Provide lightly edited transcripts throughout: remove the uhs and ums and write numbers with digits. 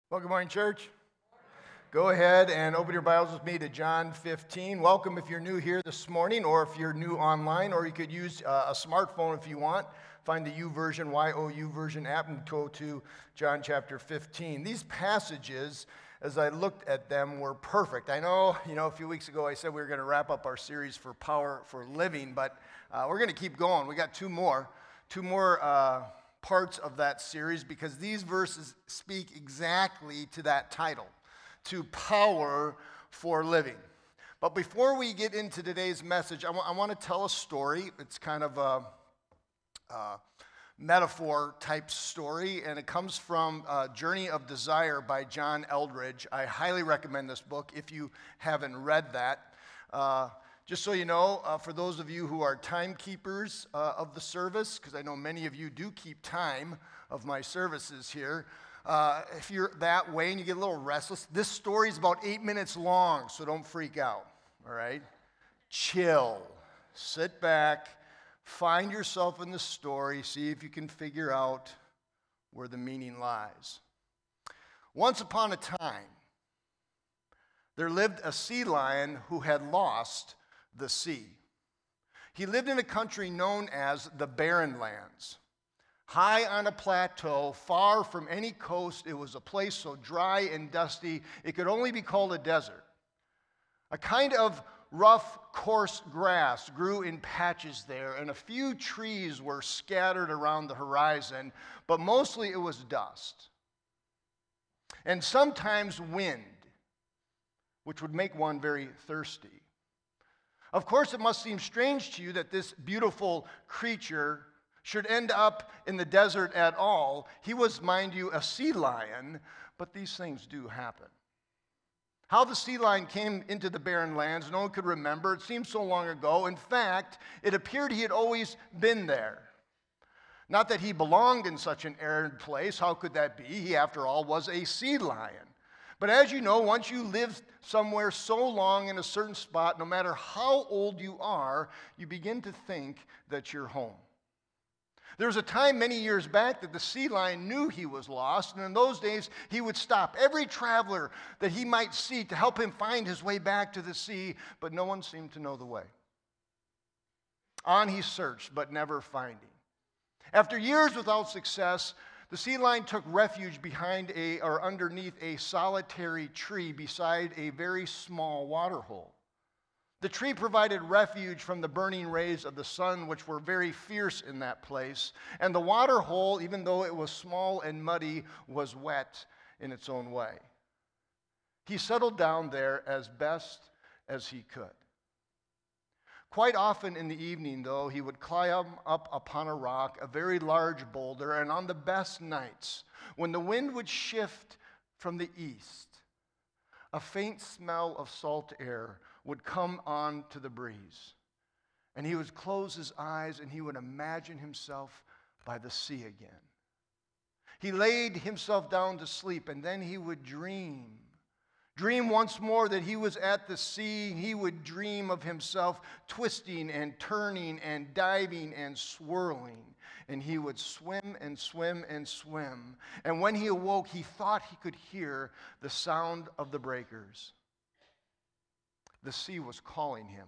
Well, good morning, church. Go ahead and open your Bibles with me to John 15. Welcome if you're new here this morning, or if you're new online, or you could use a smartphone if you want. Find the YouVersion, Y-O-U version app and go to John chapter 15. These passages, as I looked at them, were perfect. I know, a few weeks ago I said we were going to wrap up our series for Power for Living, but we're going to keep going. We got two more parts of that series, because these verses speak exactly to that title, to power for living. But before we get into today's message, I want to tell a story. It's kind of a metaphor type story, and it comes from Journey of Desire by John Eldredge. I highly recommend this book if you haven't read that. Just so you know, for those of you who are timekeepers of the service, because I know many of you do keep time of my services here, if you're that way and you get a little restless, this story is about 8 minutes long, so don't freak out, all right? Chill, sit back, find yourself in the story, see if you can figure out where the meaning lies. Once upon a time, there lived a sea lion who had lost the sea. He lived in a country known as the Barren Lands. High on a plateau, far from any coast, it was a place so dry and dusty it could only be called a desert. A kind of rough, coarse grass grew in patches there, and a few trees were scattered around the horizon, but mostly it was dust. And sometimes wind, which would make one very thirsty. Of course, it must seem strange to you that this beautiful creature should end up in the desert at all. He was, mind you, a sea lion, but these things do happen. How the sea lion came into the Barren Lands, no one could remember. It seemed so long ago. In fact, it appeared he had always been there. Not that he belonged in such an arid place. How could that be? He, after all, was a sea lion. But as you know, once you live somewhere so long in a certain spot, no matter how old you are, you begin to think that you're home. There was a time many years back that the sea lion knew he was lost, and in those days he would stop every traveler that he might see to help him find his way back to the sea, but no one seemed to know the way. On he searched, but never finding. After years without success, the sea lion took refuge underneath a solitary tree beside a very small water hole. The tree provided refuge from the burning rays of the sun, which were very fierce in that place. And the water hole, even though it was small and muddy, was wet in its own way. He settled down there as best as he could. Quite often in the evening, though, he would climb up upon a rock, a very large boulder, and on the best nights, when the wind would shift from the east, a faint smell of salt air would come on to the breeze. And he would close his eyes and he would imagine himself by the sea again. He laid himself down to sleep, and then he would dream once more that he was at the sea. He would dream of himself twisting and turning and diving and swirling. And he would swim and swim and swim. And when he awoke, he thought he could hear the sound of the breakers. The sea was calling him.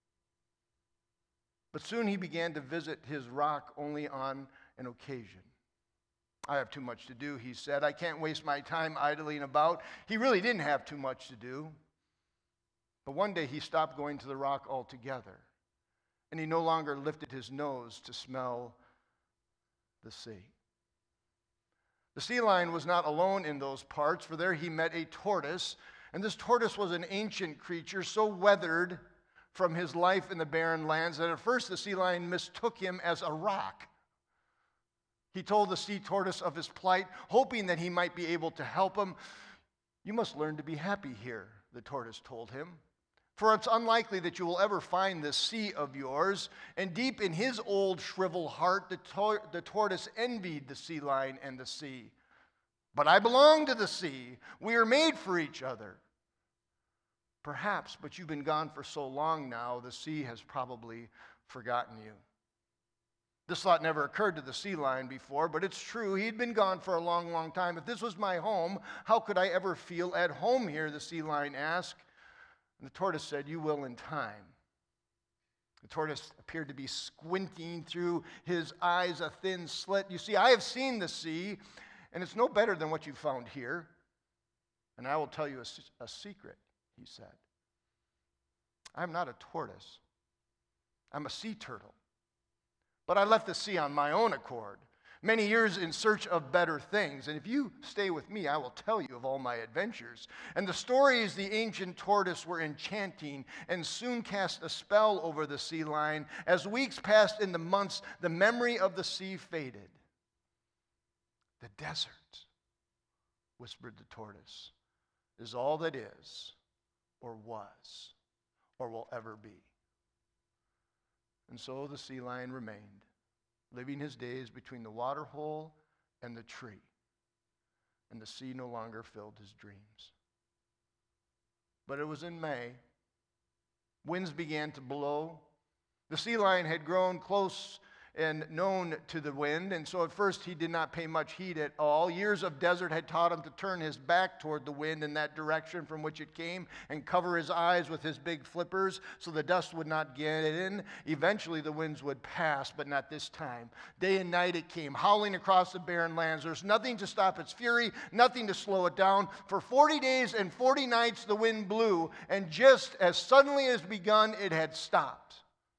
But soon he began to visit his rock only on an occasion. I have too much to do, he said. I can't waste my time idling about. He really didn't have too much to do. But one day he stopped going to the rock altogether, and he no longer lifted his nose to smell the sea. The sea lion was not alone in those parts, for there he met a tortoise, and this tortoise was an ancient creature, so weathered from his life in the Barren Lands that at first the sea lion mistook him as a rock. He told the sea tortoise of his plight, hoping that he might be able to help him. "You must learn to be happy here," the tortoise told him. "For it's unlikely that you will ever find this sea of yours." And deep in his old shriveled heart, the tortoise envied the sea lion and the sea. "But I belong to the sea. We are made for each other." "Perhaps, but you've been gone for so long now, the sea has probably forgotten you." This thought never occurred to the sea lion before, but it's true. He'd been gone for a long, long time. If this was my home, how could I ever feel at home here? The sea lion asked. And the tortoise said, "You will in time." The tortoise appeared to be squinting through his eyes, a thin slit. "You see, I have seen the sea, and it's no better than what you found here. And I will tell you a secret," he said. "I'm not a tortoise. I'm a sea turtle. But I left the sea on my own accord, many years in search of better things. And if you stay with me, I will tell you of all my adventures." And the stories the ancient tortoise were enchanting and soon cast a spell over the sea lion. As weeks passed into months, the memory of the sea faded. "The desert," whispered the tortoise, "is all that is, or was, or will ever be." And so the sea lion remained, living his days between the water hole and the tree. And the sea no longer filled his dreams. But it was in May. Winds began to blow. The sea lion had grown close and known to the wind, and so at first he did not pay much heed at all. Years of desert had taught him to turn his back toward the wind in that direction from which it came and cover his eyes with his big flippers so the dust would not get in. Eventually the winds would pass, but not this time. Day and night it came, howling across the barren lands. There's nothing to stop its fury, nothing to slow it down. For 40 days and 40 nights the wind blew, and just as suddenly as begun, it had stopped.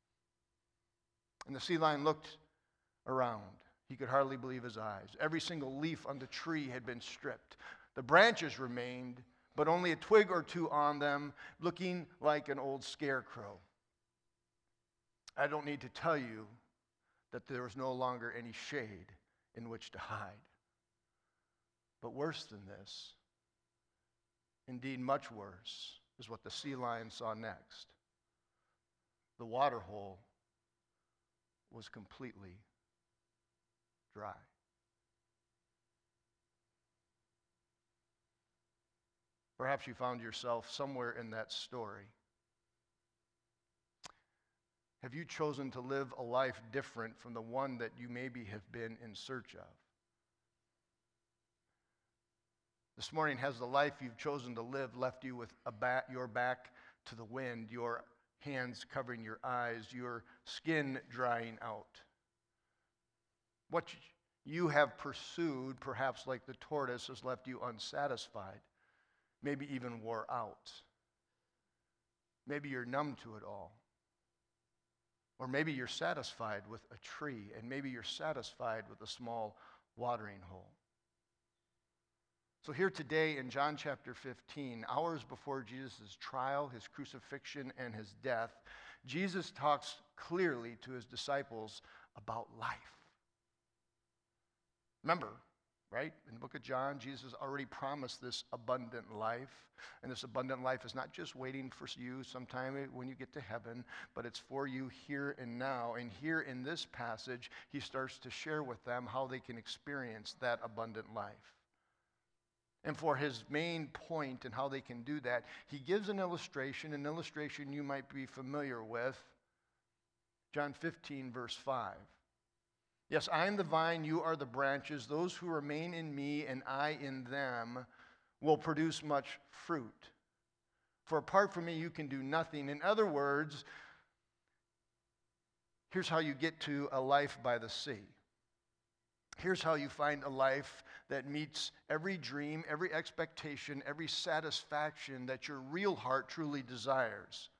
And the sea lion looked around. He could hardly believe his eyes. Every single leaf on the tree had been stripped. The branches remained, but only a twig or two on them, looking like an old scarecrow. I don't need to tell you that there was no longer any shade in which to hide. But worse than this, indeed much worse, is what the sea lion saw next. The water hole was completely dry. Perhaps you found yourself somewhere in that story. Have you chosen to live a life different from the one that you maybe have been in search of? This morning, has the life you've chosen to live left you with your back to the wind, your hands covering your eyes, your skin drying out? What you have pursued, perhaps like the tortoise, has left you unsatisfied, maybe even wore out. Maybe you're numb to it all. Or maybe you're satisfied with a tree, and maybe you're satisfied with a small watering hole. So here today in John chapter 15, hours before Jesus' trial, his crucifixion, and his death, Jesus talks clearly to his disciples about life. Remember, right? In the book of John, Jesus already promised this abundant life. And this abundant life is not just waiting for you sometime when you get to heaven, but it's for you here and now. And here in this passage, he starts to share with them how they can experience that abundant life. And for his main point and how they can do that, he gives an illustration you might be familiar with. John 15, verse 5. "Yes, I am the vine, you are the branches. Those who remain in me and I in them will produce much fruit. For apart from me, you can do nothing." In other words, here's how you get to a life by the sea. Here's how you find a life that meets every dream, every expectation, every satisfaction that your real heart truly desires.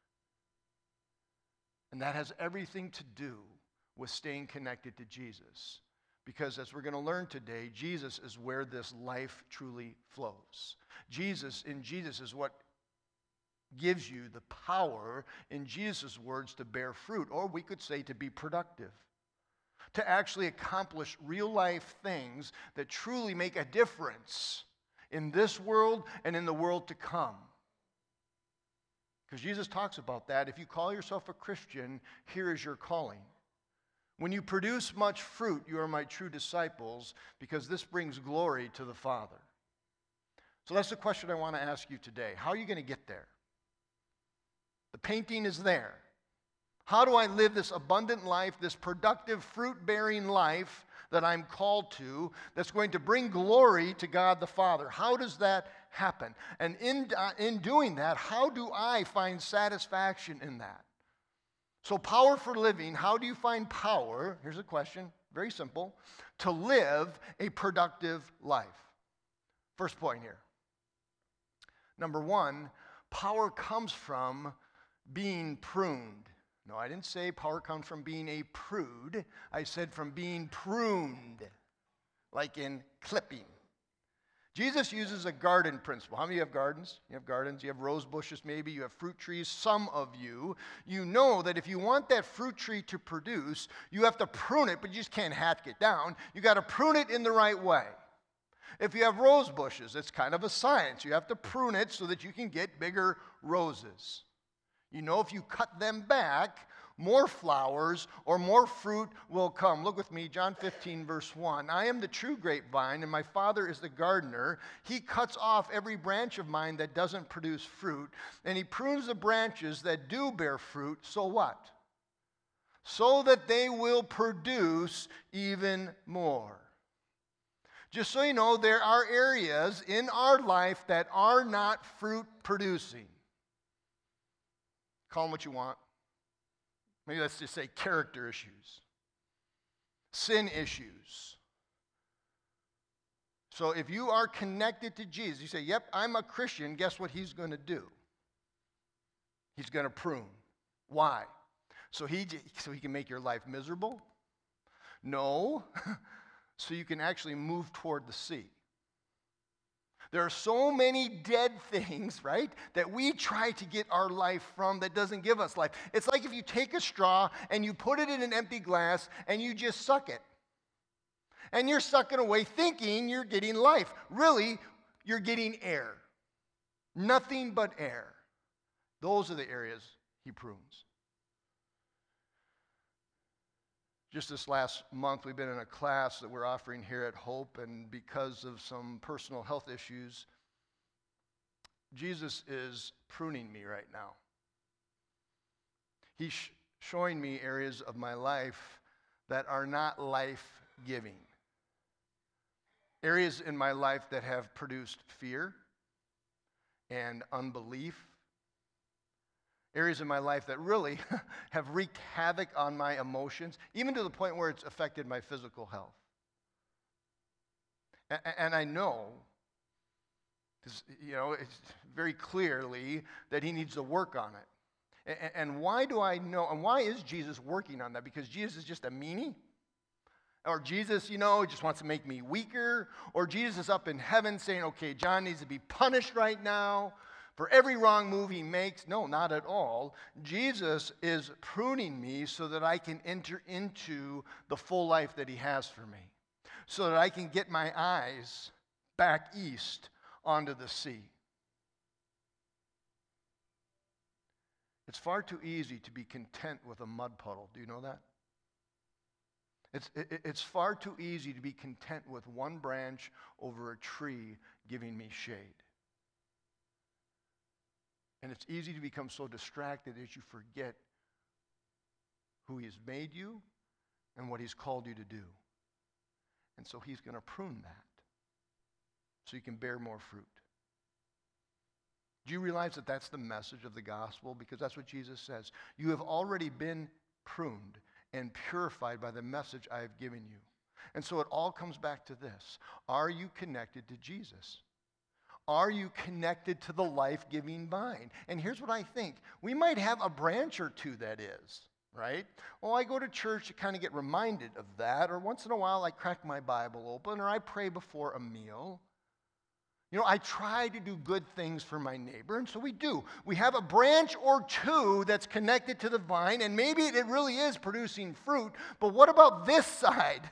And that has everything to do with staying connected to Jesus. Because as we're going to learn today, Jesus is where this life truly flows. Jesus is what gives you the power, in Jesus' words, to bear fruit, or we could say to be productive, to actually accomplish real life things that truly make a difference in this world and in the world to come. Because Jesus talks about that. If you call yourself a Christian, here is your calling. When you produce much fruit, you are my true disciples, because this brings glory to the Father. So that's the question I want to ask you today. How are you going to get there? The painting is there. How do I live this abundant life, this productive, fruit-bearing life that I'm called to, that's going to bring glory to God the Father? How does that happen? And in doing that, how do I find satisfaction in that? So power for living, how do you find power? Here's a question, very simple. To live a productive life. First point here. Number one, power comes from being pruned. No, I didn't say power comes from being a prude. I said from being pruned, like in clipping. Jesus uses a garden principle. How many of you have gardens? You have gardens, you have rose bushes maybe, you have fruit trees. Some of you know that if you want that fruit tree to produce, you have to prune it, but you just can't hack it down. You got to prune it in the right way. If you have rose bushes, it's kind of a science. You have to prune it so that you can get bigger roses. You know, if you cut them back, more flowers or more fruit will come. Look with me, John 15, verse 1. I am the true grapevine, and my Father is the gardener. He cuts off every branch of mine that doesn't produce fruit, and he prunes the branches that do bear fruit. So what? So that they will produce even more. Just so you know, there are areas in our life that are not fruit producing. Call them what you want. Maybe let's just say character issues, sin issues. So if you are connected to Jesus, you say, yep, I'm a Christian, guess what he's going to do? He's going to prune. Why? So he can make your life miserable? No. So you can actually move toward the sea. There are so many dead things, right, that we try to get our life from that doesn't give us life. It's like if you take a straw and you put it in an empty glass and you just suck it. And you're sucking away thinking you're getting life. Really, you're getting air. Nothing but air. Those are the areas he prunes. Just this last month, we've been in a class that we're offering here at Hope, and because of some personal health issues, Jesus is pruning me right now. He's showing me areas of my life that are not life-giving. Areas in my life that have produced fear and unbelief. Areas in my life that really have wreaked havoc on my emotions, even to the point where it's affected my physical health. And I know, it's very clearly that he needs to work on it. And why do I know, and why is Jesus working on that? Because Jesus is just a meanie? Or Jesus, just wants to make me weaker? Or Jesus is up in heaven saying, okay, John needs to be punished right now for every wrong move he makes? No, not at all. Jesus is pruning me so that I can enter into the full life that he has for me. So that I can get my eyes back east onto the sea. It's far too easy to be content with a mud puddle. Do you know that? It's far too easy to be content with one branch over a tree giving me shade. And it's easy to become so distracted that you forget who he's made you and what he's called you to do. And so he's going to prune that so you can bear more fruit. Do you realize that that's the message of the gospel? Because that's what Jesus says. You have already been pruned and purified by the message I have given you. And so it all comes back to this. Are you connected to Jesus? Are you connected to the life-giving vine? And here's what I think. We might have a branch or two that is, right? Well, I go to church to kind of get reminded of that, or once in a while I crack my Bible open, or I pray before a meal. I try to do good things for my neighbor, and so we do. We have a branch or two that's connected to the vine, and maybe it really is producing fruit, but what about this side?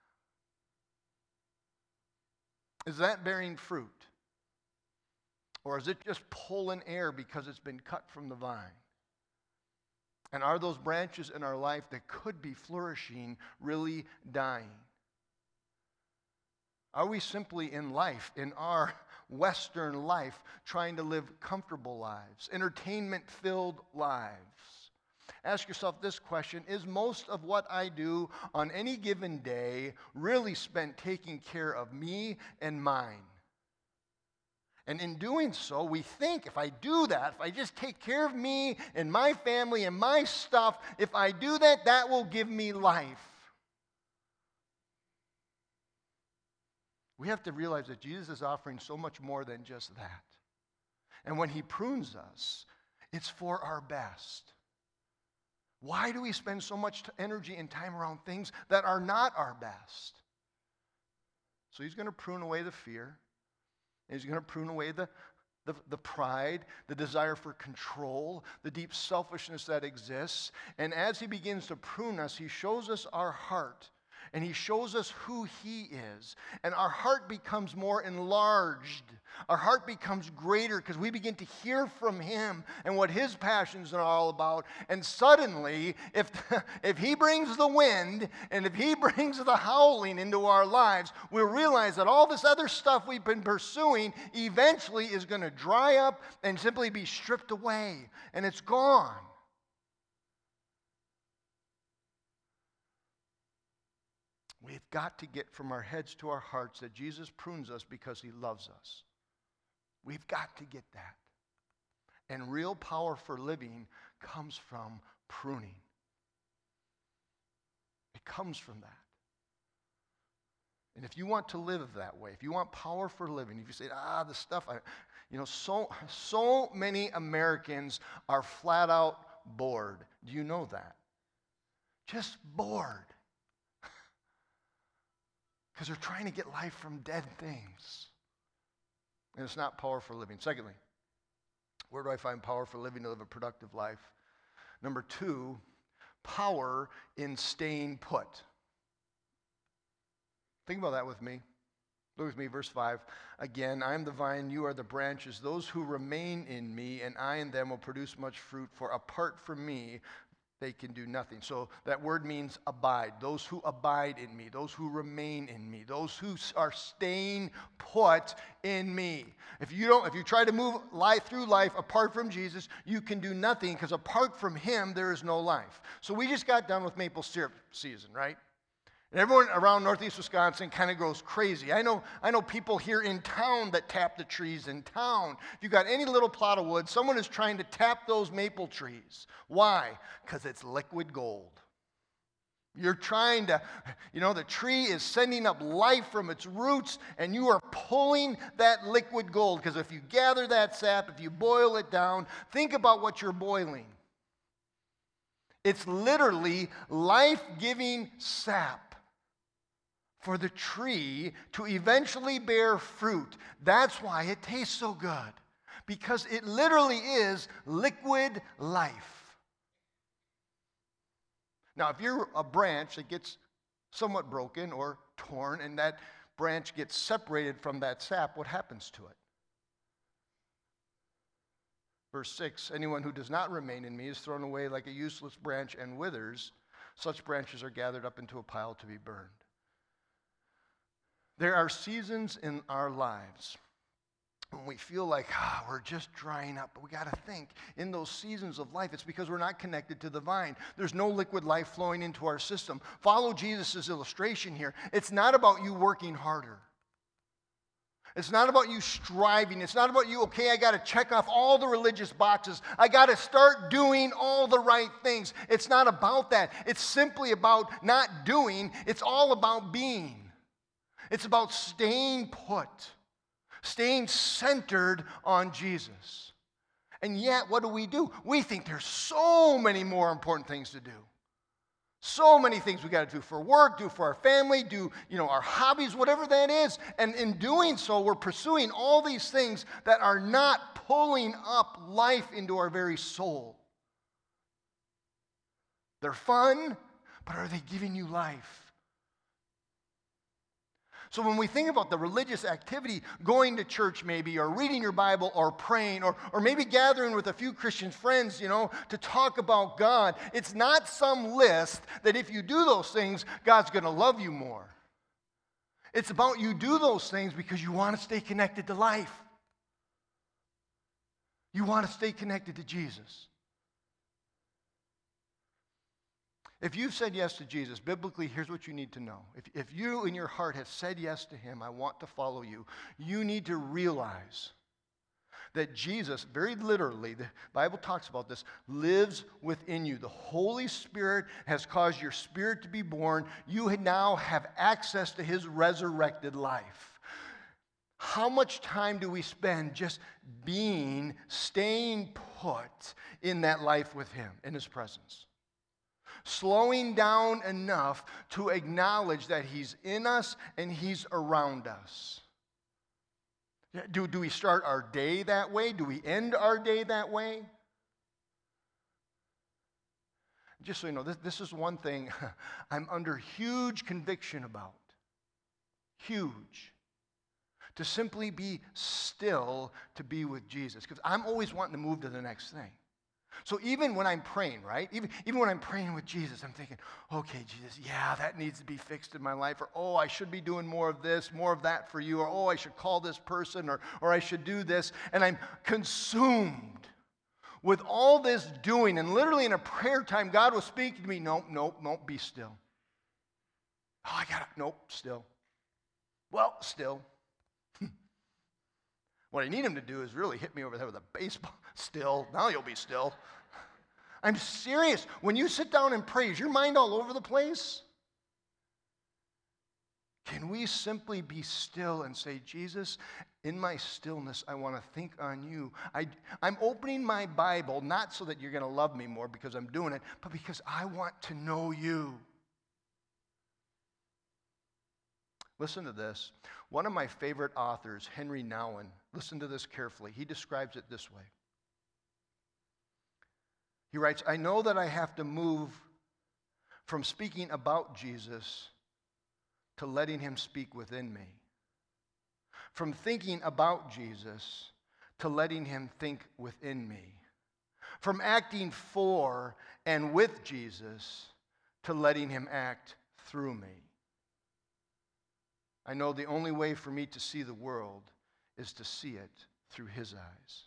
Is that bearing fruit? Or is it just pulling air because it's been cut from the vine? And are those branches in our life that could be flourishing really dying? Are we simply in life, in our Western life, trying to live comfortable lives, entertainment-filled lives? Ask yourself this question: is most of what I do on any given day really spent taking care of me and mine? And in doing so, we think if I do that, if I just take care of me and my family and my stuff, if I do that, that will give me life. We have to realize that Jesus is offering so much more than just that. And when he prunes us, it's for our best. Why do we spend so much energy and time around things that are not our best? So he's going to prune away the fear. He's going to prune away the pride, the desire for control, the deep selfishness that exists. And as he begins to prune us, he shows us our heart. And he shows us who he is. And our heart becomes more enlarged. Our heart becomes greater because we begin to hear from him and what his passions are all about. And suddenly, if he brings the wind and if he brings the howling into our lives, we'll realize that all this other stuff we've been pursuing eventually is going to dry up and simply be stripped away. And it's gone. We've got to get from our heads to our hearts that Jesus prunes us because he loves us. We've got to get that. And real power for living comes from pruning. It comes from that. And if you want to live that way, if you want power for living, if you say, the stuff, so many Americans are flat out bored. Do you know that? Just bored. Because they're trying to get life from dead things. And it's not power for living. Secondly, where do I find power for living to live a productive life? Number 2, power in staying put. Think about that with me. Look with me, verse 5. Again, I am the vine, you are the branches. Those who remain in me, and I in them will produce much fruit, for apart from me, they can do nothing. So that word means abide. Those who abide in me, those who remain in me, those who are staying put in me. If you try to move through life apart from Jesus, you can do nothing, because apart from him, there is no life. So we just got done with maple syrup season, right? And everyone around Northeast Wisconsin kind of goes crazy. I know people here in town that tap the trees in town. If you've got any little plot of wood, someone is trying to tap those maple trees. Why? Because it's liquid gold. You're trying to, the tree is sending up life from its roots, and you are pulling that liquid gold. Because if you gather that sap, if you boil it down, think about what you're boiling. It's literally life-giving sap for the tree to eventually bear fruit. That's why it tastes so good, because it literally is liquid life. Now, if you're a branch that gets somewhat broken or torn, and that branch gets separated from that sap, what happens to it? Verse 6, anyone who does not remain in me is thrown away like a useless branch and withers. Such branches are gathered up into a pile to be burned. There are seasons in our lives when we feel like we're just drying up. But we got to think, in those seasons of life, it's because we're not connected to the vine. There's no liquid life flowing into our system. Follow Jesus' illustration here. It's not about you working harder. It's not about you striving. It's not about you, I got to check off all the religious boxes. I got to start doing all the right things. It's not about that. It's simply about not doing. It's all about being. It's about staying put, staying centered on Jesus. And yet, what do? We think there's so many more important things to do. So many things we got to do for work, do for our family, do, our hobbies, whatever that is. And in doing so, we're pursuing all these things that are not pulling up life into our very soul. They're fun, but are they giving you life? So when we think about the religious activity, going to church maybe, or reading your Bible, or praying, or maybe gathering with a few Christian friends, to talk about God, it's not some list that if you do those things, God's going to love you more. It's about you do those things because you want to stay connected to life. You want to stay connected to Jesus. If you've said yes to Jesus, biblically, here's what you need to know. If you in your heart have said yes to him, I want to follow you, you need to realize that Jesus, very literally, the Bible talks about this, lives within you. The Holy Spirit has caused your spirit to be born. You now have access to his resurrected life. How much time do we spend just staying put in that life with him, in his presence? Slowing down enough to acknowledge that he's in us and he's around us. Do we start our day that way? Do we end our day that way? Just so you know, this is one thing I'm under huge conviction about. Huge. To simply be still to be with Jesus. Because I'm always wanting to move to the next thing. So even when I'm praying, right? Even when I'm praying with Jesus, I'm thinking, okay, Jesus, yeah, that needs to be fixed in my life. Or, oh, I should be doing more of this, more of that for you. Or, oh, I should call this person. Or I should do this. And I'm consumed with all this doing. And literally in a prayer time, God was speaking to me, nope, be still. Oh, nope, still. Well, still. What I need him to do is really hit me over the head with a baseball. Still. Now you'll be still. I'm serious. When you sit down and pray, is your mind all over the place? Can we simply be still and say, Jesus, in my stillness, I want to think on you. I'm opening my Bible not so that you're going to love me more because I'm doing it, but because I want to know you. Listen to this. One of my favorite authors, Henry Nouwen, listen to this carefully. He describes it this way. He writes, I know that I have to move from speaking about Jesus to letting him speak within me. From thinking about Jesus to letting him think within me. From acting for and with Jesus to letting him act through me. I know the only way for me to see the world is to see it through his eyes.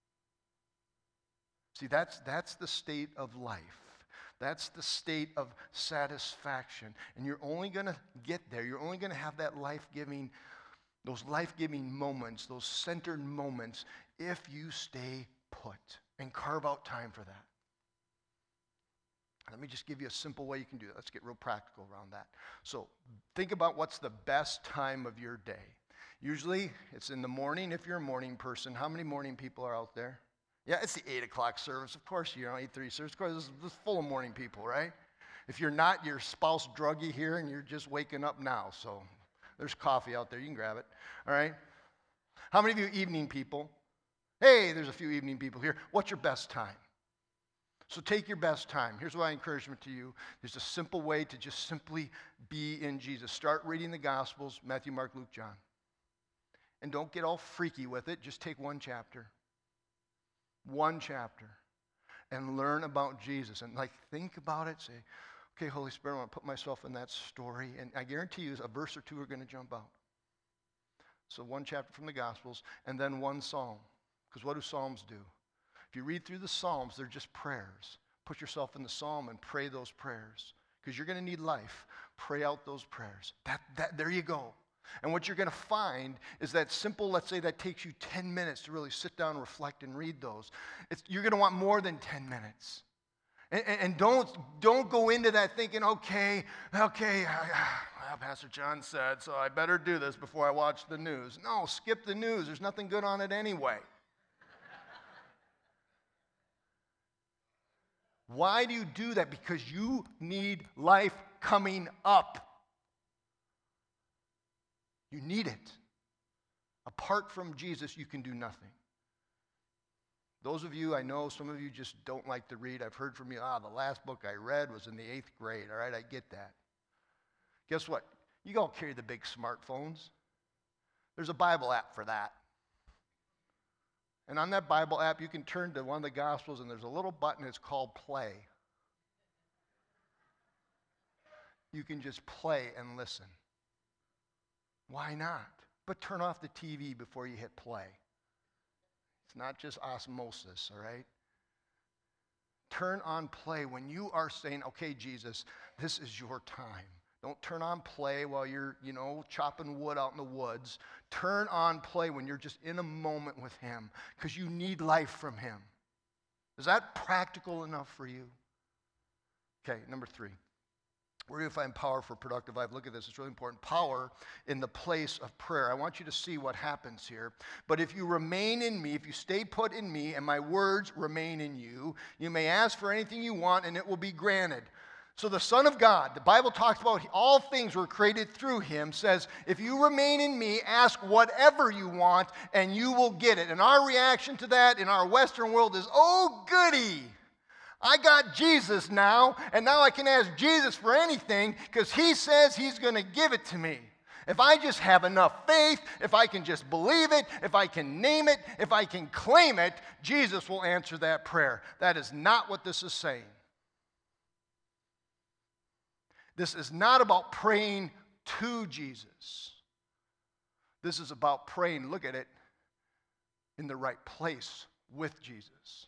See, that's the state of life. That's the state of satisfaction. And you're only going to get there. You're only going to have those life-giving moments, those centered moments, if you stay put and carve out time for that. Let me just give you a simple way you can do that. Let's get real practical around that. So think about what's the best time of your day. Usually it's in the morning if you're a morning person. How many morning people are out there? Yeah, it's the 8 o'clock service. Of course, 8:30 service. Of course, this is full of morning people, right? If you're not, your spouse drug you here and you're just waking up now. So there's coffee out there. You can grab it. All right? How many of you evening people? Hey, there's a few evening people here. What's your best time? So take your best time. Here's my encouragement to you. There's a simple way to just simply be in Jesus. Start reading the Gospels, Matthew, Mark, Luke, John. And don't get all freaky with it. Just take one chapter. One chapter. And learn about Jesus. And think about it. Say, okay, Holy Spirit, I want to put myself in that story. And I guarantee you a verse or two are going to jump out. So one chapter from the Gospels and then one psalm. Because what do psalms do? If you read through the Psalms, they're just prayers. Put yourself in the psalm and pray those prayers. Because you're going to need life. Pray out those prayers. There you go. And what you're going to find is that simple, let's say that takes you 10 minutes to really sit down, reflect, and read those. You're going to want more than 10 minutes. And don't go into that thinking, okay, well, Pastor John said, so I better do this before I watch the news. No, skip the news. There's nothing good on it anyway. Why do you do that? Because you need life coming up. You need it. Apart from Jesus, you can do nothing. Those of you, I know some of you just don't like to read. I've heard from you, the last book I read was in the 8th grade. All right, I get that. Guess what? You all carry the big smartphones. There's a Bible app for that. And on that Bible app, you can turn to one of the Gospels, and there's a little button, it's called play. You can just play and listen. Why not? But turn off the TV before you hit play. It's not just osmosis, all right? Turn on play when you are saying, okay, Jesus, this is your time. Don't turn on play while you're, chopping wood out in the woods. Turn on play when you're just in a moment with him because you need life from him. Is that practical enough for you? Okay, number 3. Where do you find power for productive life? Look at this. It's really important. Power in the place of prayer. I want you to see what happens here. But if you remain in me, if you stay put in me, and my words remain in you, you may ask for anything you want, and it will be granted. So the Son of God, the Bible talks about all things were created through him, says, if you remain in me, ask whatever you want, and you will get it. And our reaction to that in our Western world is, oh, goody. I got Jesus now, and now I can ask Jesus for anything because he says he's going to give it to me. If I just have enough faith, if I can just believe it, if I can name it, if I can claim it, Jesus will answer that prayer. That is not what this is saying. This is not about praying to Jesus. This is about praying, look at it, in the right place with Jesus.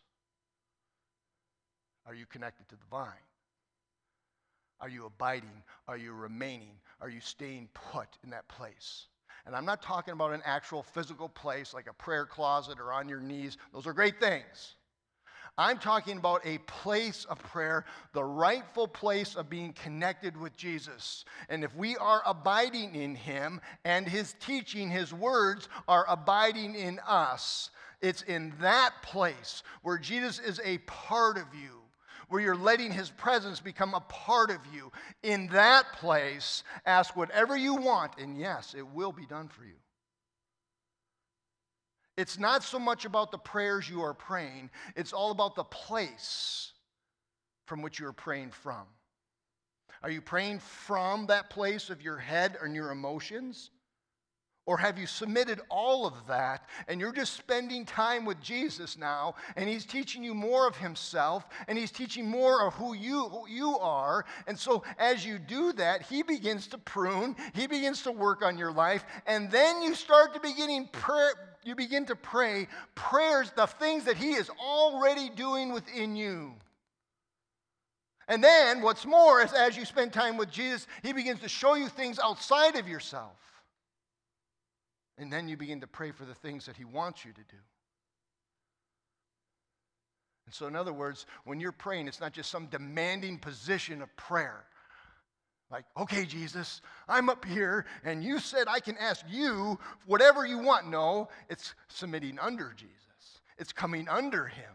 Are you connected to the vine? Are you abiding? Are you remaining? Are you staying put in that place? And I'm not talking about an actual physical place like a prayer closet or on your knees. Those are great things. I'm talking about a place of prayer, the rightful place of being connected with Jesus. And if we are abiding in him and his teaching, his words are abiding in us, it's in that place where Jesus is a part of you, where you're letting his presence become a part of you. In that place, ask whatever you want, and yes, it will be done for you. It's not so much about the prayers you are praying, it's all about the place from which you are praying from. Are you praying from that place of your head and your emotions? Or have you submitted all of that and you're just spending time with Jesus now and he's teaching you more of himself and he's teaching more of who you are. And so as you do that, he begins to prune, he begins to work on your life, and then you start to begin to pray prayers, the things that he is already doing within you. And then what's more is as you spend time with Jesus, he begins to show you things outside of yourself. And then you begin to pray for the things that he wants you to do. And so in other words, when you're praying, it's not just some demanding position of prayer. Like, okay, Jesus, I'm up here, and you said I can ask you whatever you want. No, it's submitting under Jesus. It's coming under him.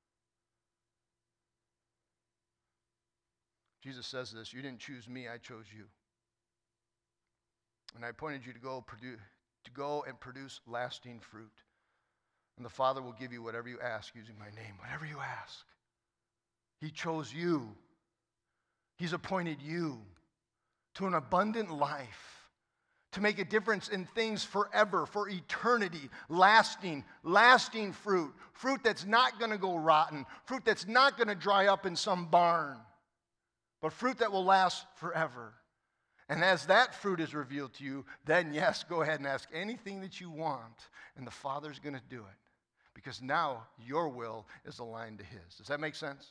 Jesus says this, you didn't choose me, I chose you. And I appointed you to go and produce lasting fruit. And the Father will give you whatever you ask using my name, whatever you ask. He chose you. He's appointed you to an abundant life, to make a difference in things forever, for eternity, lasting fruit, fruit that's not going to go rotten, fruit that's not going to dry up in some barn, but fruit that will last forever. And as that fruit is revealed to you, then yes, go ahead and ask anything that you want, and the Father's going to do it. Because now your will is aligned to his. Does that make sense?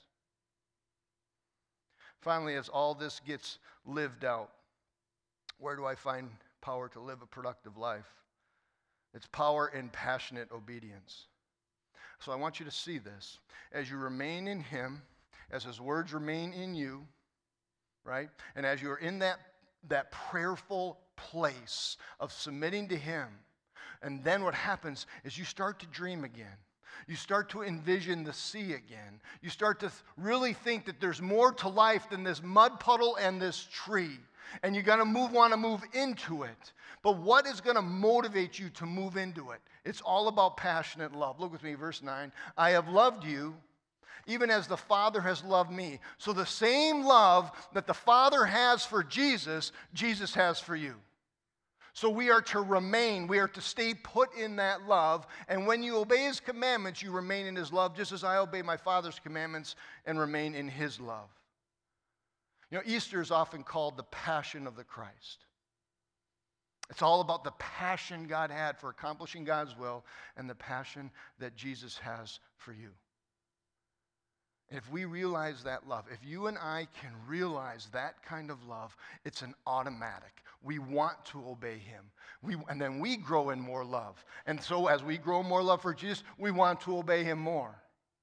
Finally, as all this gets lived out, where do I find power to live a productive life? It's power in passionate obedience. So I want you to see this. As you remain in him, as his words remain in you, right? And as you're in that prayerful place of submitting to him. And then what happens is you start to dream again. You start to envision the sea again. You start to really think that there's more to life than this mud puddle and this tree. And you're going to want to move into it. But what is going to motivate you to move into it? It's all about passionate love. Look with me, verse 9. I have loved you even as the Father has loved me. So the same love that the Father has for Jesus, Jesus has for you. So we are to remain, we are to stay put in that love, and when you obey his commandments, you remain in his love, just as I obey my Father's commandments and remain in his love. You know, Easter is often called the Passion of the Christ. It's all about the passion God had for accomplishing God's will and the passion that Jesus has for you. If we realize that love, if you and I can realize that kind of love, it's an automatic. We want to obey him. And then we grow in more love. And so as we grow more love for Jesus, we want to obey him more.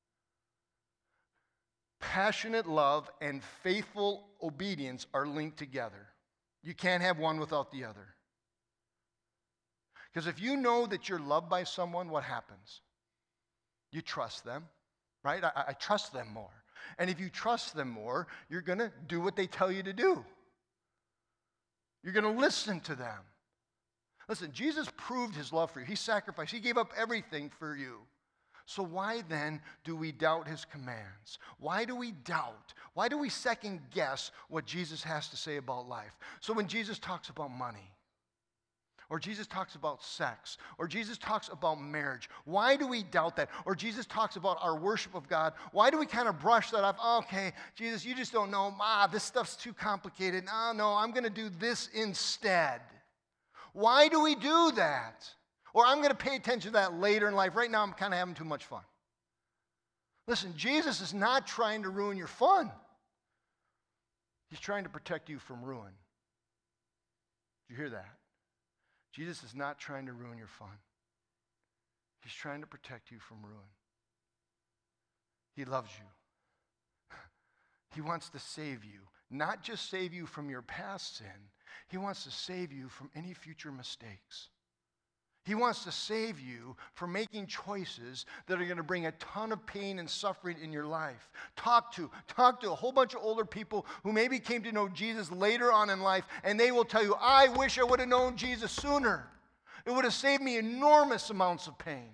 Passionate love and faithful obedience are linked together. You can't have one without the other. Because if you know that you're loved by someone, what happens? You trust them. Right? I trust them more. And if you trust them more, you're going to do what they tell you to do. You're going to listen to them. Listen, Jesus proved his love for you. He sacrificed. He gave up everything for you. So why then do we doubt his commands? Why do we doubt? Why do we second guess what Jesus has to say about life? So when Jesus talks about money, or Jesus talks about sex, or Jesus talks about marriage, why do we doubt that? Or Jesus talks about our worship of God, why do we kind of brush that off? Okay, Jesus, you just don't know. This stuff's too complicated. No, I'm going to do this instead. Why do we do that? Or I'm going to pay attention to that later in life. Right now, I'm kind of having too much fun. Listen, Jesus is not trying to ruin your fun. He's trying to protect you from ruin. Did you hear that? Jesus is not trying to ruin your fun. He's trying to protect you from ruin. He loves you. He wants to save you. Not just save you from your past sin. He wants to save you from any future mistakes. He wants to save you from making choices that are going to bring a ton of pain and suffering in your life. Talk to a whole bunch of older people who maybe came to know Jesus later on in life, and they will tell you, I wish I would have known Jesus sooner. It would have saved me enormous amounts of pain.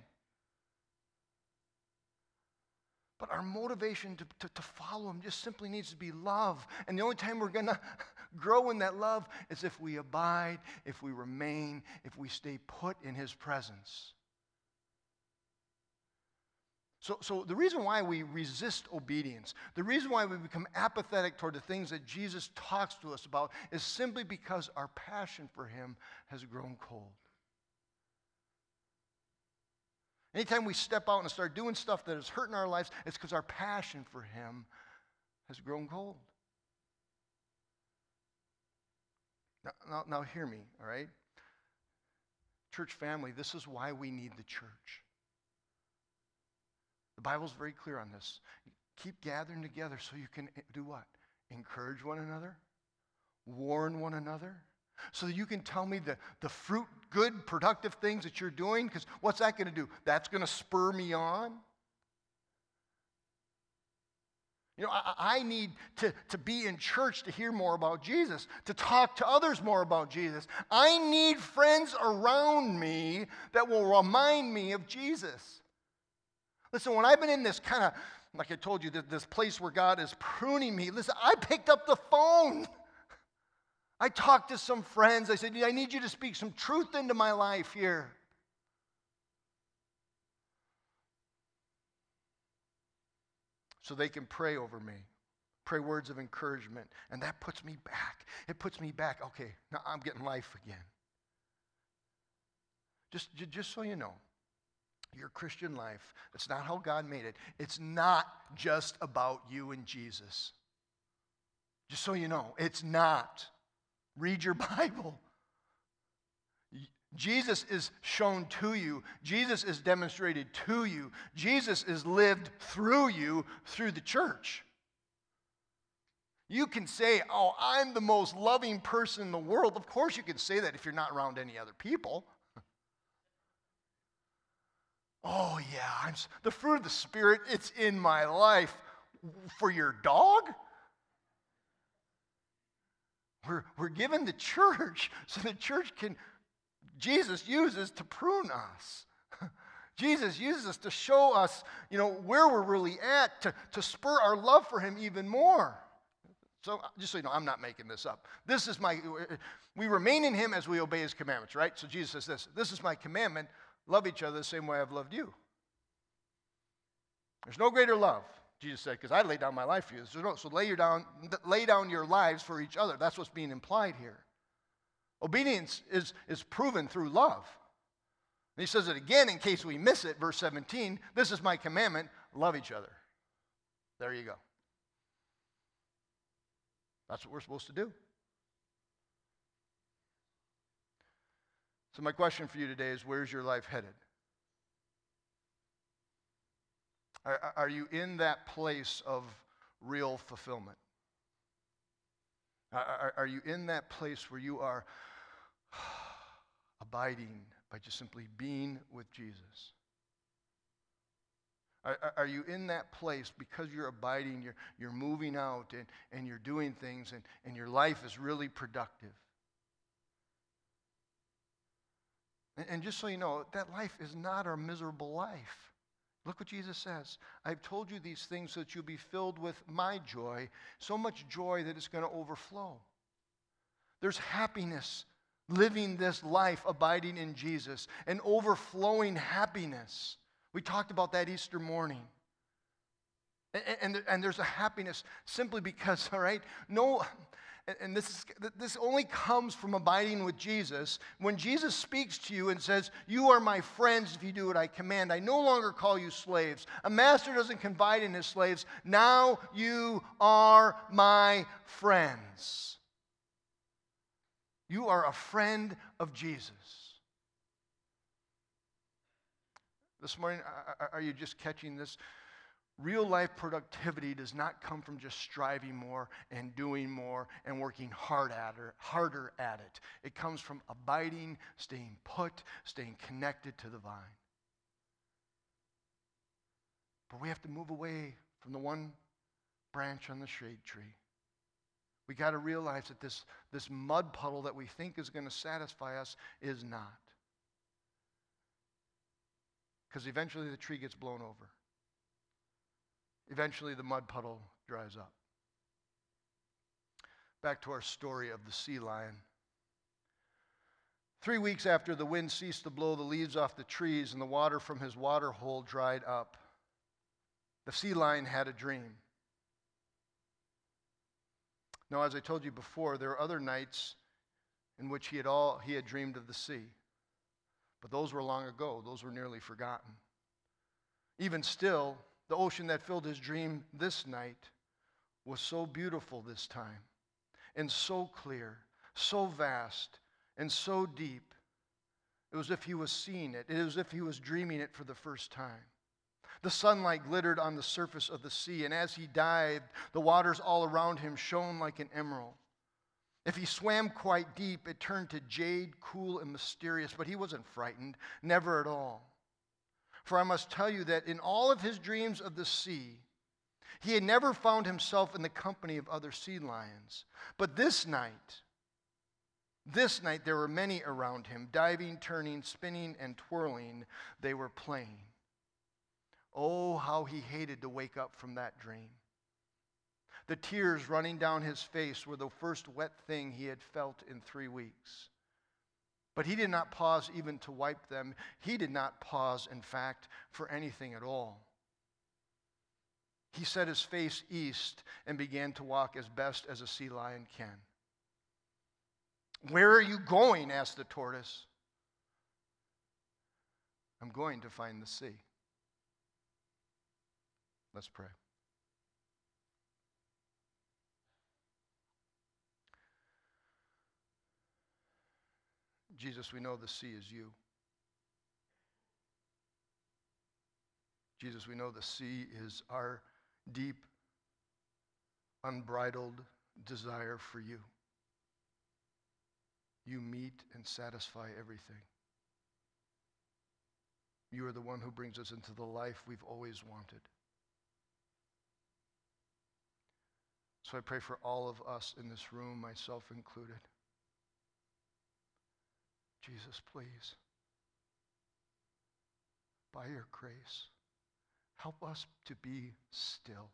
But our motivation to follow him just simply needs to be love. And the only time we're going to grow in that love is if we abide, if we remain, if we stay put in his presence. So the reason why we resist obedience, the reason why we become apathetic toward the things that Jesus talks to us about is simply because our passion for him has grown cold. Anytime we step out and start doing stuff that is hurting our lives, it's because our passion for him has grown cold. Now hear me, all right? Church family, this is why we need the church. The Bible's very clear on this. Keep gathering together so you can do what? Encourage one another, warn one another, so that you can tell me the fruit, good, productive things that you're doing, because what's that going to do? That's going to spur me on. You know, I need to be in church to hear more about Jesus, to talk to others more about Jesus. I need friends around me that will remind me of Jesus. Listen, when I've been in this kind of, like I told you, this place where God is pruning me, listen, I picked up the phone. I talked to some friends. I said, I need you to speak some truth into my life here. So they can pray over me, pray words of encouragement. And that puts me back. It puts me back. Okay, now I'm getting life again. Just so you know, your Christian life, it's not how God made it. It's not just about you and Jesus. Just so you know, it's not. Read your Bible. Jesus is shown to you. Jesus is demonstrated to you. Jesus is lived through you through the church. You can say, oh, I'm the most loving person in the world. Of course you can say that if you're not around any other people. Oh, yeah, the fruit of the Spirit, it's in my life. For your dog? We're given the church so the church can, Jesus uses to prune us. Jesus uses us to show us, where we're really at, to spur our love for him even more. So just so you know, I'm not making this up. We remain in him as we obey his commandments, right? So Jesus says this is my commandment, love each other the same way I've loved you. There's no greater love, Jesus said, because I laid down my life for you. So lay down your lives for each other. That's what's being implied here. Obedience is proven through love. And he says it again in case we miss it, verse 17, this is my commandment, love each other. There you go. That's what we're supposed to do. So my question for you today is, where's your life headed? Are you in that place of real fulfillment? Are you in that place where you are abiding by just simply being with Jesus? Are you in that place because you're abiding, you're moving out and you're doing things and your life is really productive? And just so you know, that life is not our miserable life. Look what Jesus says. I've told you these things so that you'll be filled with my joy, so much joy that it's going to overflow. There's happiness living this life, abiding in Jesus, and overflowing happiness. We talked about that Easter morning. And there's a happiness simply because, all right, and this only comes from abiding with Jesus. When Jesus speaks to you and says, you are my friends if you do what I command, I no longer call you slaves. A master doesn't confide in his slaves. Now you are my friends. You are a friend of Jesus. This morning, are you just catching this? Real life productivity does not come from just striving more and doing more and working harder at it. It comes from abiding, staying put, staying connected to the vine. But we have to move away from the one branch on the shade tree. We got to realize that this mud puddle that we think is going to satisfy us is not. Because eventually the tree gets blown over. Eventually the mud puddle dries up. Back to our story of the sea lion. 3 weeks after the wind ceased to blow the leaves off the trees and the water from his water hole dried up, the sea lion had a dream. Now, as I told you before, there are other nights in which he had dreamed of the sea. But those were long ago. Those were nearly forgotten. Even still, the ocean that filled his dream this night was so beautiful this time, and so clear, so vast, and so deep. It was as if he was seeing it. It was as if he was dreaming it for the first time. The sunlight glittered on the surface of the sea, and as he dived, the waters all around him shone like an emerald. If he swam quite deep, it turned to jade, cool and mysterious, but he wasn't frightened, never at all. For I must tell you that in all of his dreams of the sea, he had never found himself in the company of other sea lions. But this night there were many around him, diving, turning, spinning, and twirling. They were playing. Oh, how he hated to wake up from that dream. The tears running down his face were the first wet thing he had felt in 3 weeks. But he did not pause even to wipe them. He did not pause, in fact, for anything at all. He set his face east and began to walk as best as a sea lion can. "Where are you going?" asked the tortoise. "I'm going to find the sea." Let's pray. Jesus, we know the sea is you. Jesus, we know the sea is our deep, unbridled desire for you. You meet and satisfy everything. You are the one who brings us into the life we've always wanted. So I pray for all of us in this room, myself included. Jesus, please, by your grace, help us to be still.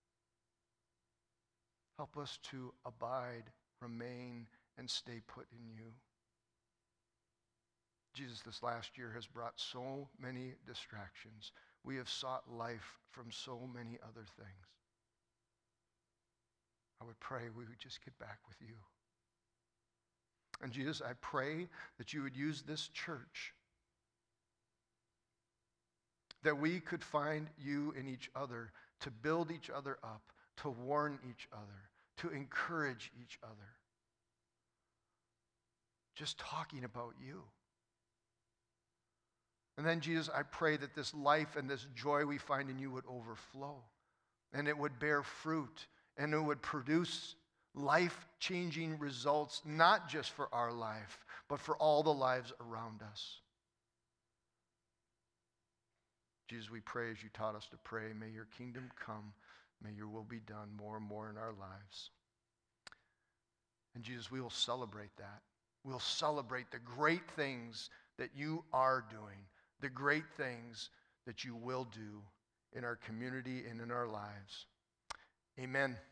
Help us to abide, remain, and stay put in you. Jesus, this last year has brought so many distractions. We have sought life from so many other things. I would pray we would just get back with you. And Jesus, I pray that you would use this church, that we could find you in each other to build each other up, to warn each other, to encourage each other. Just talking about you. And then, Jesus, I pray that this life and this joy we find in you would overflow, and it would bear fruit, and it would produce life-changing results, not just for our life, but for all the lives around us. Jesus, we pray as you taught us to pray, may your kingdom come, may your will be done more and more in our lives. And Jesus, we will celebrate that. We'll celebrate the great things that you are doing, the great things that you will do in our community and in our lives. Amen.